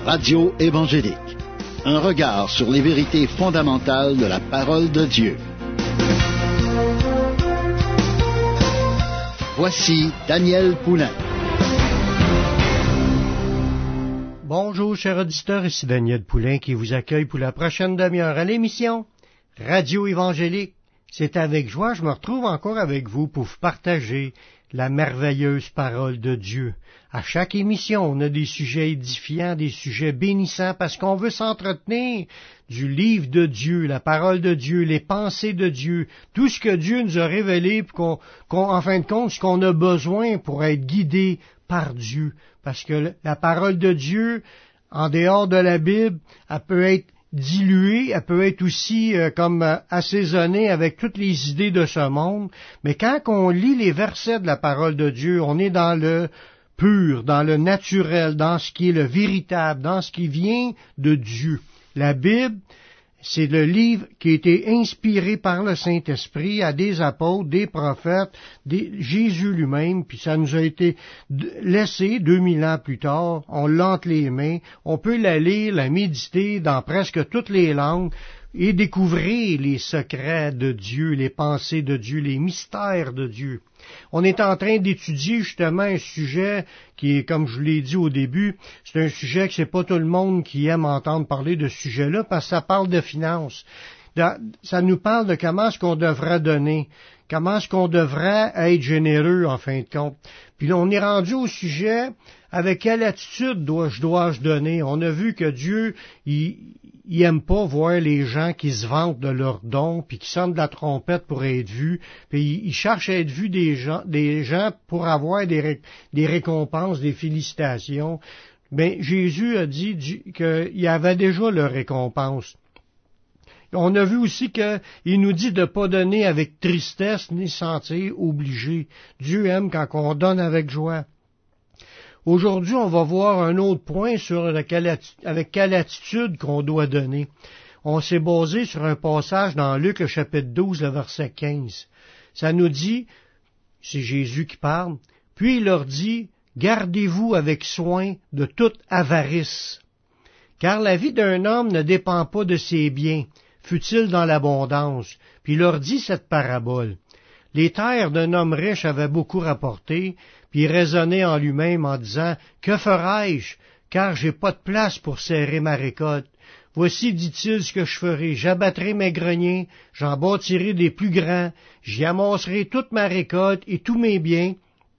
Radio évangélique. Un regard sur les vérités fondamentales de la parole de Dieu. Voici Daniel Poulain. Bonjour, chers auditeurs, ici Daniel Poulain qui vous accueille pour la prochaine demi-heure à l'émission Radio évangélique. C'est avec joie, je me retrouve encore avec vous pour vous partager la merveilleuse parole de Dieu. À chaque émission, on a des sujets édifiants, des sujets bénissants, parce qu'on veut s'entretenir du livre de Dieu, la parole de Dieu, les pensées de Dieu, tout ce que Dieu nous a révélé, en fin de compte, ce qu'on a besoin pour être guidé par Dieu. Parce que la parole de Dieu, en dehors de la Bible, elle peut être diluée, elle peut être aussi assaisonnée avec toutes les idées de ce monde, mais quand on lit les versets de la parole de Dieu, on est dans le pur, dans le naturel, dans ce qui est le véritable, dans ce qui vient de Dieu. La Bible, c'est le livre qui a été inspiré par le Saint-Esprit à des apôtres, des prophètes, Jésus lui-même, puis ça nous a été laissé 2000 ans plus tard. On l'a entre les mains, on peut la lire, la méditer dans presque toutes les langues et découvrir les secrets de Dieu, les pensées de Dieu, les mystères de Dieu. On est en train d'étudier justement un sujet qui est, comme je vous l'ai dit au début, c'est un sujet que c'est pas tout le monde qui aime entendre parler de ce sujet-là parce que ça parle de finances. Ça nous parle de comment est-ce qu'on devrait donner, comment est-ce qu'on devrait être généreux en fin de compte. Puis là, on est rendu au sujet, avec quelle attitude dois-je donner? On a vu que Dieu, il aime pas voir les gens qui se vantent de leurs dons, puis qui sonnent de la trompette pour être vus, puis il cherche à être vu des gens pour avoir des récompenses, des félicitations. Mais Jésus a dit qu'il y avait déjà leur récompense. On a vu aussi qu'il nous dit de ne pas donner avec tristesse ni sentir obligé. Dieu aime quand on donne avec joie. Aujourd'hui, on va voir un autre point sur avec quelle attitude qu'on doit donner. On s'est basé sur un passage dans Luc, le chapitre 12, le verset 15. Ça nous dit, c'est Jésus qui parle, puis il leur dit, « Gardez-vous avec soin de toute avarice, car la vie d'un homme ne dépend pas de ses biens, fût-il dans l'abondance. » Puis il leur dit cette parabole. Les terres d'un homme riche avaient beaucoup rapporté, puis il raisonnait en lui-même en disant, « Que ferai-je, car j'ai pas de place pour serrer ma récolte? Voici, dit-il, ce que je ferai. J'abattrai mes greniers, j'en bâtirai des plus grands, j'y amasserai toute ma récolte et tous mes biens,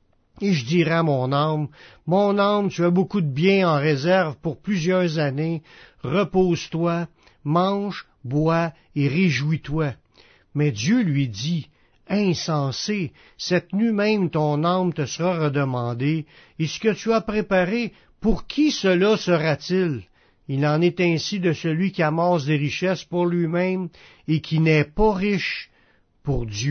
et je dirai à mon âme, tu as beaucoup de biens en réserve pour plusieurs années, repose-toi, mange, bois et réjouis-toi. » Mais Dieu lui dit, « Insensé, cette nuit même ton âme te sera redemandée, et ce que tu as préparé, pour qui cela sera-t-il? Il en est ainsi de celui qui amasse des richesses pour lui-même et qui n'est pas riche pour Dieu. »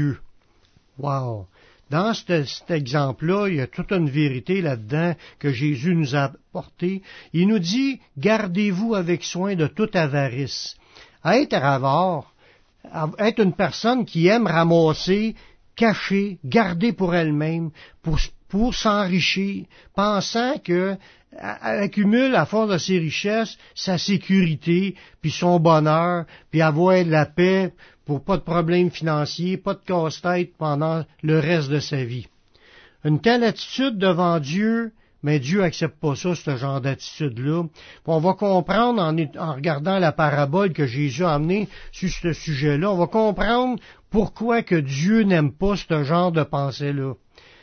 Wow! Dans cet exemple-là, il y a toute une vérité là-dedans que Jésus nous a apportée. Il nous dit, gardez-vous avec soin de toute avarice. Être avare, être une personne qui aime ramasser, cacher, garder pour elle-même, pour s'enrichir, pensant que accumule à force de ses richesses sa sécurité, puis son bonheur, puis avoir de la paix pour pas de problèmes financiers, pas de casse-tête pendant le reste de sa vie. Une telle attitude devant Dieu, mais Dieu accepte pas ça, ce genre d'attitude-là. On va comprendre en regardant la parabole que Jésus a amenée sur ce sujet-là, on va comprendre pourquoi que Dieu n'aime pas ce genre de pensée-là.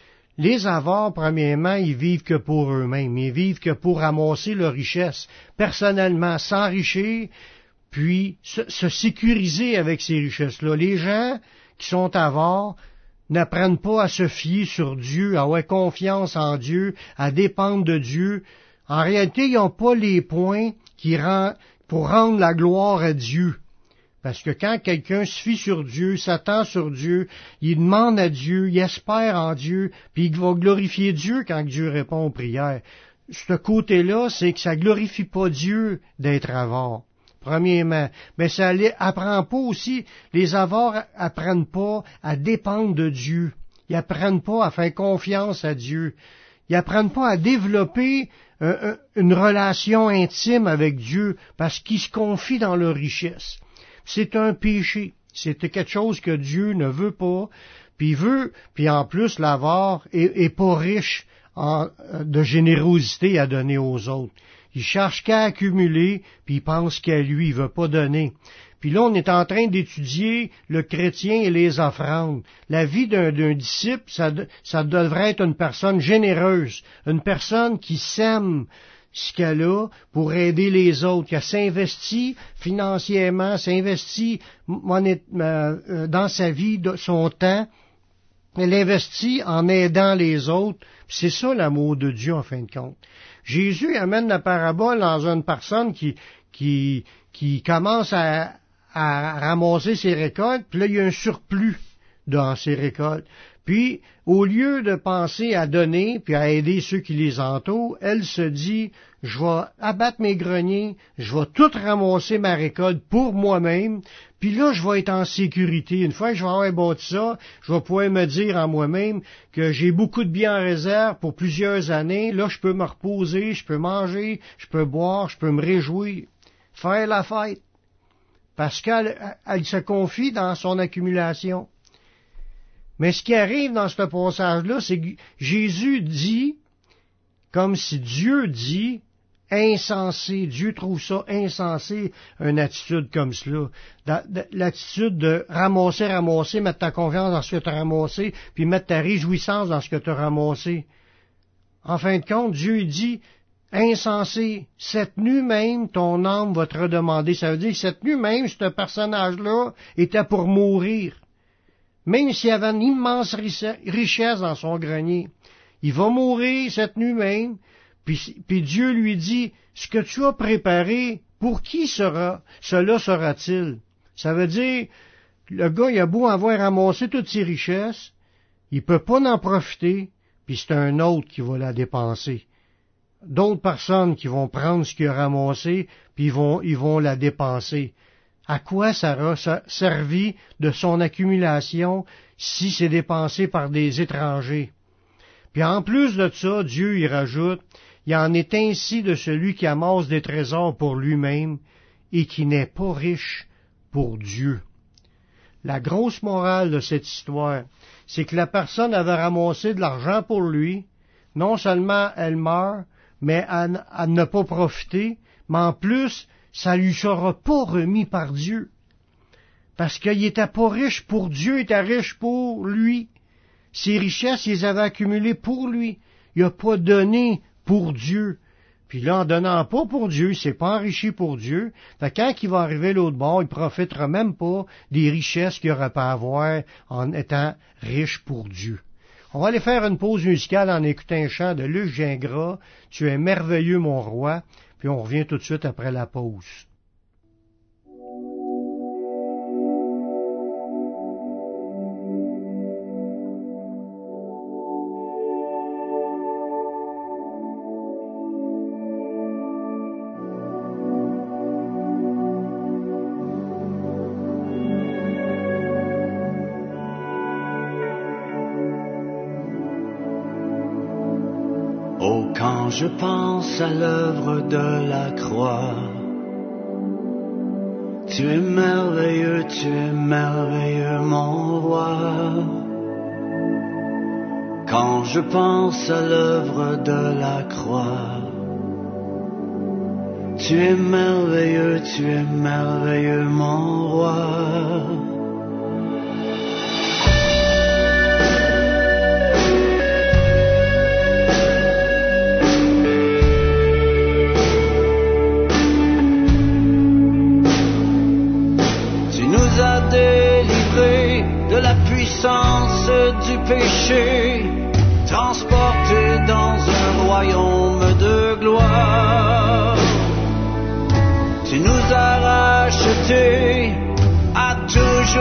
Les avares, premièrement, ils vivent que pour eux-mêmes, ils vivent que pour ramasser leur richesse, personnellement, s'enrichir, puis se sécuriser avec ces richesses-là. Les gens qui sont avares n'apprennent pas à se fier sur Dieu, à avoir confiance en Dieu, à dépendre de Dieu. En réalité, ils n'ont pas les points pour rendre la gloire à Dieu. Parce que quand quelqu'un se fie sur Dieu, s'attend sur Dieu, il demande à Dieu, il espère en Dieu, puis il va glorifier Dieu quand Dieu répond aux prières. Ce côté-là, c'est que ça glorifie pas Dieu d'être avare. Premièrement, mais ça apprend pas aussi, les avares apprennent pas à dépendre de Dieu. Ils apprennent pas à faire confiance à Dieu. Ils apprennent pas à développer une relation intime avec Dieu parce qu'ils se confient dans leur richesse. C'est un péché. C'est quelque chose que Dieu ne veut pas. Puis en plus, l'avare est pas riche de générosité à donner aux autres. Il cherche qu'à accumuler, puis il pense qu'à lui, il veut pas donner. Puis là, on est en train d'étudier le chrétien et les offrandes. La vie d'un disciple, ça devrait être une personne généreuse, une personne qui sème ce qu'elle a pour aider les autres, qui s'investit financièrement, s'investit dans sa vie, son temps, elle investit en aidant les autres. C'est ça l'amour de Dieu en fin de compte. Jésus amène la parabole dans une personne qui commence à ramasser ses récoltes, puis là, il y a un surplus dans ses récoltes. Puis, au lieu de penser à donner, puis à aider ceux qui les entourent, elle se dit, je vais abattre mes greniers, je vais tout ramasser ma récolte pour moi-même, puis là, je vais être en sécurité. Une fois que je vais avoir bâti ça, je vais pouvoir me dire en moi-même que j'ai beaucoup de biens en réserve pour plusieurs années. Là, je peux me reposer, je peux manger, je peux boire, je peux me réjouir, faire la fête. Parce qu'elle se confie dans son accumulation. Mais ce qui arrive dans ce passage-là, c'est que Jésus dit, comme si Dieu dit, insensé. Dieu trouve ça insensé, une attitude comme cela. L'attitude de ramasser, mettre ta confiance dans ce que tu as ramassé, puis mettre ta réjouissance dans ce que tu as ramassé. En fin de compte, Dieu dit, insensé, cette nuit même, ton âme va te redemander. Ça veut dire que cette nuit même, ce personnage-là était pour mourir. Même s'il y avait une immense richesse dans son grenier. Il va mourir cette nuit même, puis Dieu lui dit, ce que tu as préparé, pour qui cela sera-t-il? Ça veut dire, le gars, il a beau avoir ramassé toutes ses richesses, il peut pas en profiter, puis c'est un autre qui va la dépenser. D'autres personnes qui vont prendre ce qu'il a ramassé, puis ils vont la dépenser. À quoi ça aura servi de son accumulation si c'est dépensé par des étrangers? Puis en plus de ça, Dieu y rajoute, il en est ainsi de celui qui amasse des trésors pour lui-même et qui n'est pas riche pour Dieu. La grosse morale de cette histoire, c'est que la personne avait ramassé de l'argent pour lui, non seulement elle meurt, mais elle n'a pas profité, mais en plus, ça lui sera pas remis par Dieu. Parce qu'il était pas riche pour Dieu, il était riche pour lui. Ses richesses, il les avait accumulées pour lui. Il n'a pas donné pour Dieu. Puis là, en donnant pas pour Dieu, il s'est pas enrichi pour Dieu. Fait quand il va arriver l'autre bord, il profitera même pas des richesses qu'il aurait pas à avoir en étant riche pour Dieu. On va aller faire une pause musicale en écoutant un chant de Luc Gingras, « Tu es merveilleux, mon roi », puis on revient tout de suite après la pause. Quand je pense à l'œuvre de la croix, tu es merveilleux, mon roi. Quand je pense à l'œuvre de la croix, tu es merveilleux, mon roi. Du péché, transporté dans un royaume de gloire. Tu nous as rachetés à tout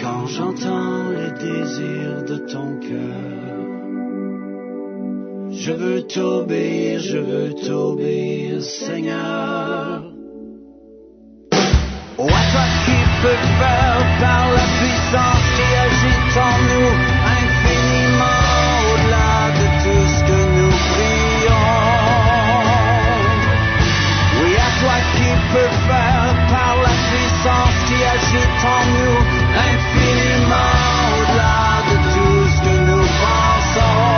quand j'entends les désirs de ton cœur. Je veux t'obéir, Seigneur. Oh, à toi qui peux faire par la puissance qui agite en nous, infiniment au-delà de tout ce que nous prions. Oui, à toi qui peux faire par la puissance qui agite en nous, infiniment au-delà de tout ce que nous pensons.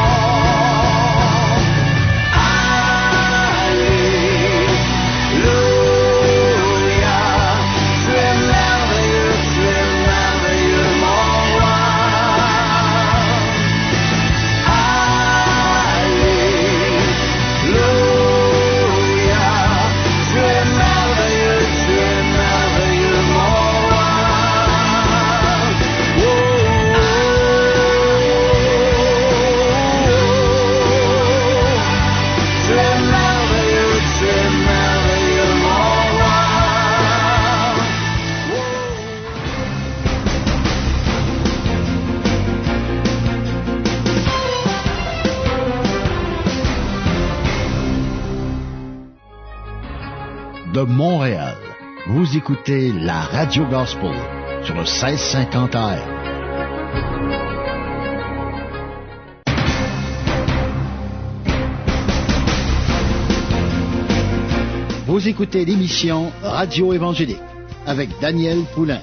De Montréal, vous écoutez la Radio Gospel sur le 1650 AM. Vous écoutez l'émission Radio Évangélique avec Daniel Poulain.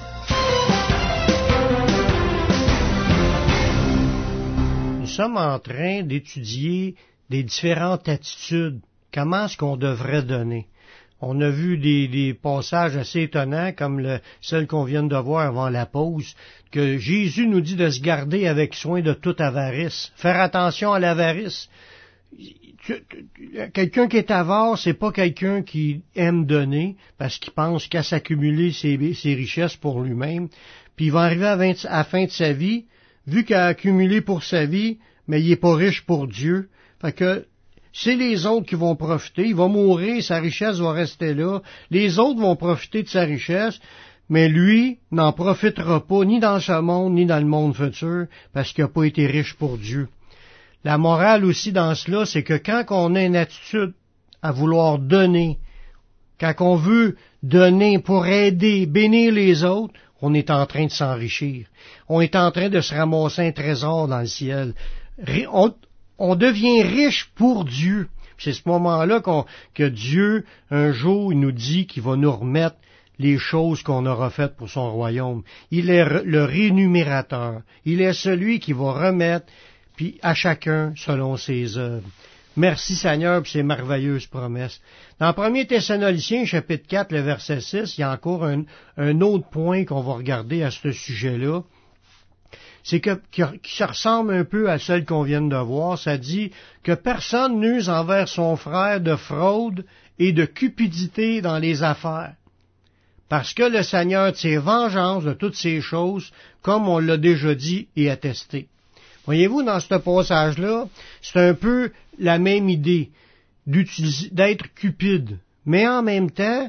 Nous sommes en train d'étudier des différentes attitudes. Comment est-ce qu'on devrait donner? On a vu des passages assez étonnants, comme celle qu'on vient de voir avant la pause, que Jésus nous dit de se garder avec soin de toute avarice. Faire attention à l'avarice. Quelqu'un qui est avare, c'est pas quelqu'un qui aime donner, parce qu'il pense qu'à s'accumuler ses richesses pour lui-même. Puis il va arriver à la fin de sa vie, vu qu'il a accumulé pour sa vie, mais il est pas riche pour Dieu. Fait que c'est les autres qui vont profiter. Il va mourir, sa richesse va rester là. Les autres vont profiter de sa richesse, mais lui n'en profitera pas ni dans ce monde, ni dans le monde futur, parce qu'il n'a pas été riche pour Dieu. La morale aussi dans cela, c'est que quand on a une attitude à vouloir donner, quand on veut donner pour aider, bénir les autres, on est en train de s'enrichir. On est en train de se ramasser un trésor dans le ciel. On devient riche pour Dieu. C'est ce moment-là que Dieu, un jour, il nous dit qu'il va nous remettre les choses qu'on aura faites pour son royaume. Il est le rémunérateur. Il est celui qui va remettre puis à chacun selon ses œuvres. Merci Seigneur pour ces merveilleuses promesses. Dans 1 Thessaloniciens, chapitre 4, le verset 6, il y a encore un autre point qu'on va regarder à ce sujet-là. C'est qui se ressemble un peu à celle qu'on vient de voir. Ça dit que personne n'use envers son frère de fraude et de cupidité dans les affaires. Parce que le Seigneur tire vengeance de toutes ces choses, comme on l'a déjà dit et attesté. Voyez-vous, dans ce passage-là, c'est un peu la même idée d'être cupide, mais en même temps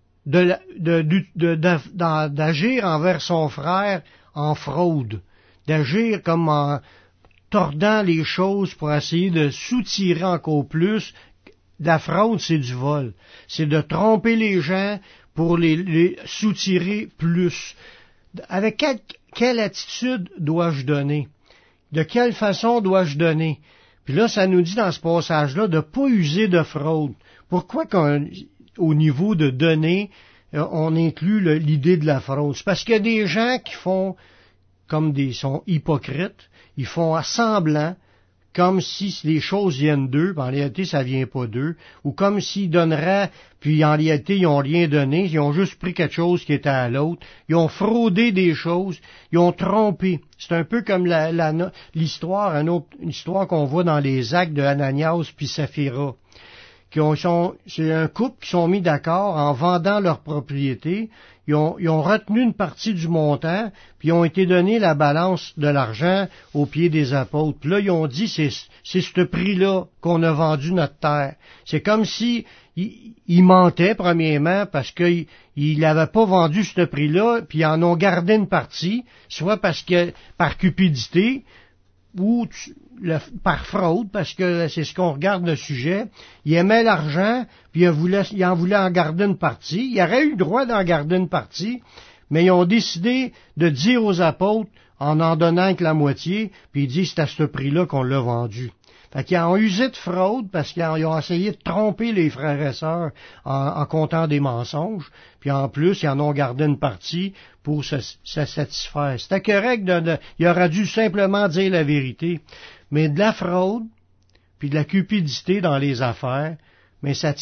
d'agir envers son frère en fraude, d'agir comme en tordant les choses pour essayer de soutirer encore plus. La fraude, c'est du vol. C'est de tromper les gens pour les soutirer plus. Avec quelle attitude dois-je donner? De quelle façon dois-je donner? Puis là, ça nous dit dans ce passage-là de ne pas user de fraude. Pourquoi au niveau de donner, on inclut l'idée de la fraude? C'est parce qu'il y a des gens qui font sont hypocrites, ils font semblant, comme si les choses viennent d'eux, puis en réalité, ça vient pas d'eux, ou comme s'ils donneraient, puis en réalité, ils n'ont rien donné, ils ont juste pris quelque chose qui était à l'autre, ils ont fraudé des choses, ils ont trompé. C'est un peu comme l'histoire, une histoire qu'on voit dans les actes de Ananias puis Saphira, c'est un couple qui sont mis d'accord en vendant leur propriété. Ils ont retenu une partie du montant, puis ils ont été donnés la balance de l'argent aux pieds des apôtres. Puis là, ils ont dit, c'est ce prix-là qu'on a vendu notre terre. C'est comme si ils mentaient, premièrement, parce qu'ils n'avaient pas vendu ce prix-là, puis ils en ont gardé une partie, soit parce que par cupidité, ou par fraude, parce que c'est ce qu'on regarde le sujet. Il aimait l'argent, puis il en voulait en garder une partie. Il aurait eu le droit d'en garder une partie, mais ils ont décidé de dire aux apôtres, en donnant que la moitié, puis ils disent c'est à ce prix-là qu'on l'a vendu. Fait qu'ils ont usé de fraude parce qu'ils ont essayé de tromper les frères et sœurs en comptant des mensonges, puis en plus, ils en ont gardé une partie pour se satisfaire. C'était correct, il aurait dû simplement dire la vérité, mais de la fraude, puis de la cupidité dans les affaires, mais ça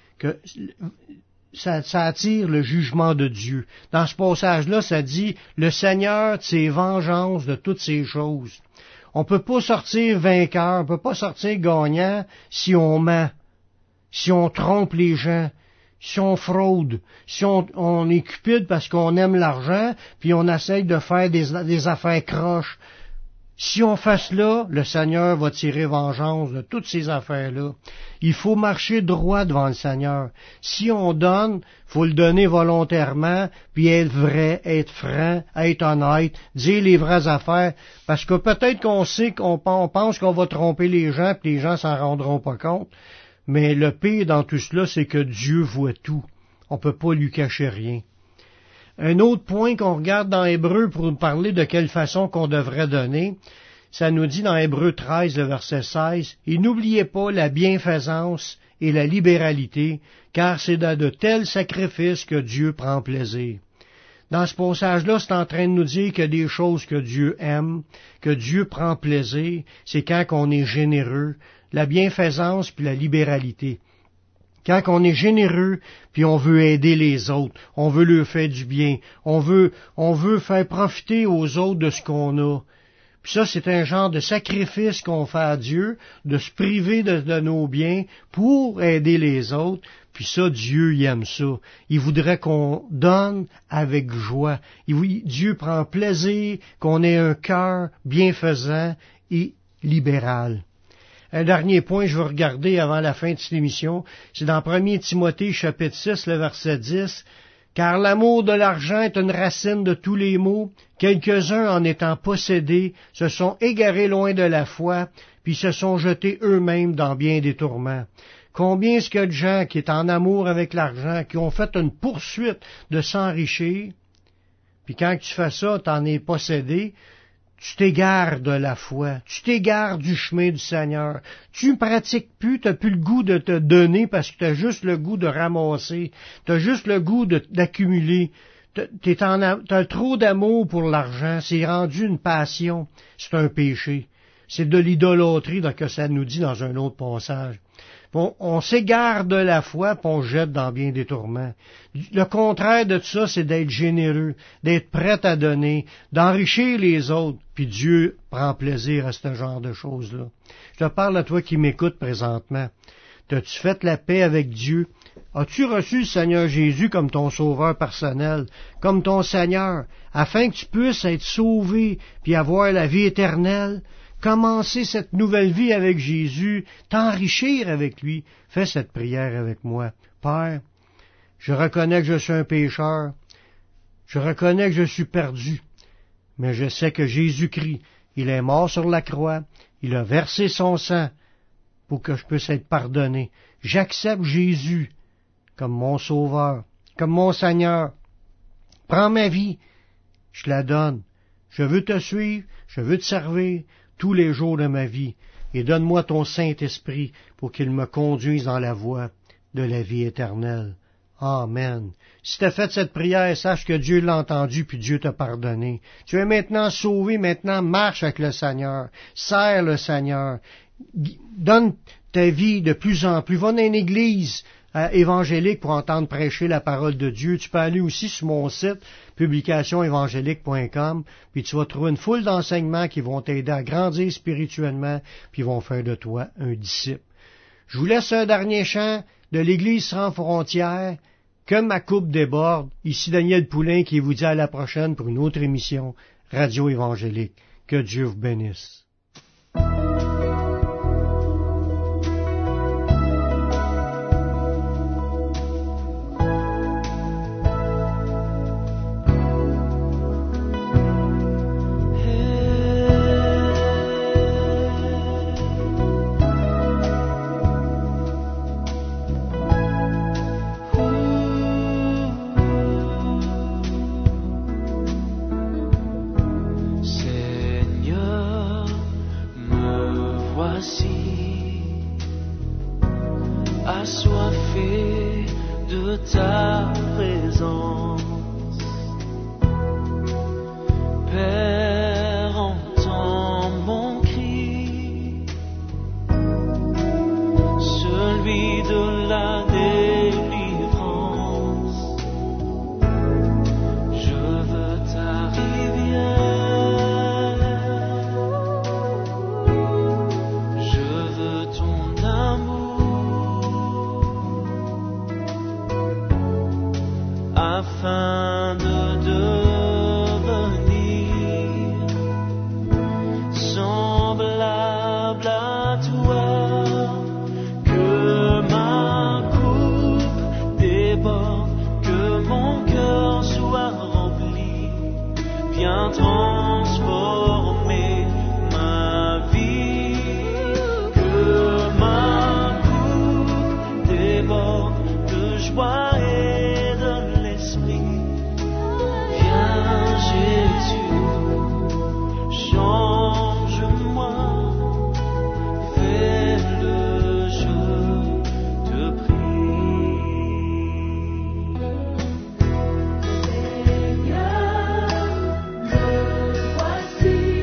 attire le jugement de Dieu. Dans ce passage-là, ça dit, le Seigneur tire vengeance de toutes ces choses. On peut pas sortir vainqueur, on peut pas sortir gagnant si on ment, si on trompe les gens, si on fraude, si on est cupide parce qu'on aime l'argent, puis on essaye de faire des affaires croches. Si on fait cela, le Seigneur va tirer vengeance de toutes ces affaires-là. Il faut marcher droit devant le Seigneur. Si on donne, faut le donner volontairement, puis être vrai, être franc, être honnête, dire les vraies affaires, parce que peut-être qu'on sait qu'on pense qu'on va tromper les gens, puis les gens s'en rendront pas compte, mais le pire dans tout cela, c'est que Dieu voit tout. On peut pas lui cacher rien. Un autre point qu'on regarde dans Hébreux pour nous parler de quelle façon qu'on devrait donner, ça nous dit dans Hébreux 13, le verset 16, « Et n'oubliez pas la bienfaisance et la libéralité, car c'est dans de tels sacrifices que Dieu prend plaisir. » Dans ce passage-là, c'est en train de nous dire qu'il y a des choses que Dieu aime, que Dieu prend plaisir, c'est quand on est généreux, la bienfaisance puis la libéralité. Quand on est généreux, puis on veut aider les autres, on veut leur faire du bien, on veut faire profiter aux autres de ce qu'on a. Puis ça, c'est un genre de sacrifice qu'on fait à Dieu, de se priver de nos biens pour aider les autres. Puis ça, Dieu, il aime ça. Il voudrait qu'on donne avec joie. Dieu prend plaisir qu'on ait un cœur bienfaisant et libéral. Un dernier point, je veux regarder avant la fin de cette émission, c'est dans 1 Timothée, chapitre 6, le verset 10, « Car l'amour de l'argent est une racine de tous les maux. Quelques-uns, en étant possédés, se sont égarés loin de la foi, puis se sont jetés eux-mêmes dans bien des tourments. Combien est-ce qu'il y a de gens qui sont en amour avec l'argent, qui ont fait une poursuite de s'enrichir, puis quand tu fais ça, t'en es possédé, tu t'égares de la foi, tu t'égares du chemin du Seigneur, tu ne pratiques plus, tu n'as plus le goût de te donner parce que tu as juste le goût de ramasser, tu as juste le goût d'accumuler, tu as trop d'amour pour l'argent, c'est rendu une passion, c'est un péché, c'est de l'idolâtrie que ça nous dit dans un autre passage. On s'égare de la foi, puis on jette dans bien des tourments. Le contraire de tout ça, c'est d'être généreux, d'être prêt à donner, d'enrichir les autres, puis Dieu prend plaisir à ce genre de choses-là. Je te parle à toi qui m'écoutes présentement. T'as-tu fait la paix avec Dieu? As-tu reçu le Seigneur Jésus comme ton sauveur personnel, comme ton Seigneur, afin que tu puisses être sauvé, puis avoir la vie éternelle? Commencer cette nouvelle vie avec Jésus, t'enrichir avec lui. Fais cette prière avec moi. Père, je reconnais que je suis un pécheur. Je reconnais que je suis perdu. Mais je sais que Jésus-Christ, il est mort sur la croix. Il a versé son sang pour que je puisse être pardonné. J'accepte Jésus comme mon sauveur, comme mon Seigneur. Prends ma vie. Je la donne. Je veux te suivre. Je veux te servir tous les jours de ma vie, et donne-moi ton Saint-Esprit pour qu'il me conduise dans la voie de la vie éternelle. Amen. Si tu as fait cette prière, sache que Dieu l'a entendu, puis Dieu t'a pardonné. Tu es maintenant sauvé, maintenant marche avec le Seigneur, sers le Seigneur, donne ta vie de plus en plus, va dans une église évangélique pour entendre prêcher la parole de Dieu. Tu peux aller aussi sur mon site, publicationévangélique.com, puis tu vas trouver une foule d'enseignements qui vont t'aider à grandir spirituellement, puis vont faire de toi un disciple. Je vous laisse un dernier chant de l'Église sans frontières, que ma coupe déborde. Ici Daniel Poulain qui vous dit à la prochaine pour une autre émission Radio Évangélique. Que Dieu vous bénisse. Assoiffé de ta présence, Père, entends mon cri, celui de la délivrance. Je veux ta rivière, je veux ton amour, afin de devenir semblable à toi, que ma coupe déborde, que mon cœur soit rempli, viens transformer ma vie, que ma coupe déborde de joie et de l'esprit. Viens Jésus, change-moi, fais-le, je te prie. Seigneur, me voici.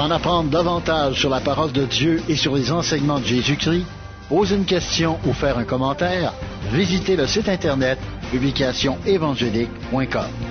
en apprendre davantage sur la parole de Dieu et sur les enseignements de Jésus-Christ, poser une question ou faire un commentaire, visitez le site internet publicationévangélique.com.